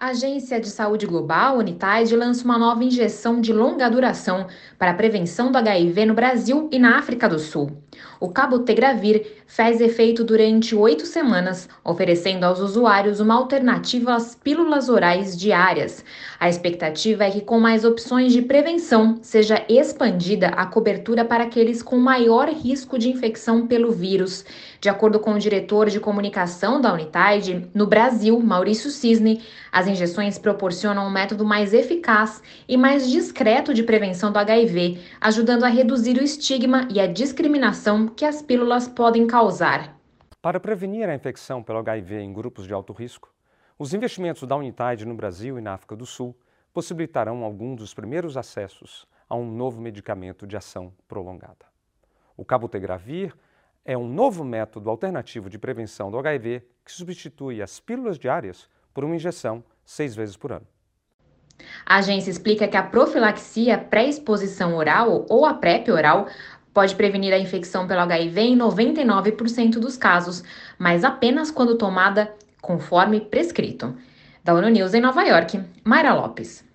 A Agência de Saúde Global, Unitaid, lança uma nova injeção de longa duração para a prevenção do HIV no Brasil e na África do Sul. O cabotegravir faz efeito durante 8 semanas, oferecendo aos usuários uma alternativa às pílulas orais diárias. A expectativa é que, com mais opções de prevenção, seja expandida a cobertura para aqueles com maior risco de infecção pelo vírus. De acordo com o diretor de comunicação da Unitaid, no Brasil, Maurício Cisne, as injeções proporcionam um método mais eficaz e mais discreto de prevenção do HIV, ajudando a reduzir o estigma e a discriminação que as pílulas podem causar. Para prevenir a infecção pelo HIV em grupos de alto risco, os investimentos da Unitaid no Brasil e na África do Sul possibilitarão alguns dos primeiros acessos a um novo medicamento de ação prolongada. O cabotegravir é um novo método alternativo de prevenção do HIV que substitui as pílulas diárias por uma injeção 6 vezes por ano. A agência explica que a profilaxia pré-exposição oral ou a PrEP oral pode prevenir a infecção pelo HIV em 99% dos casos, mas apenas quando tomada conforme prescrito. Da ONU News em Nova York, Mayra Lopes.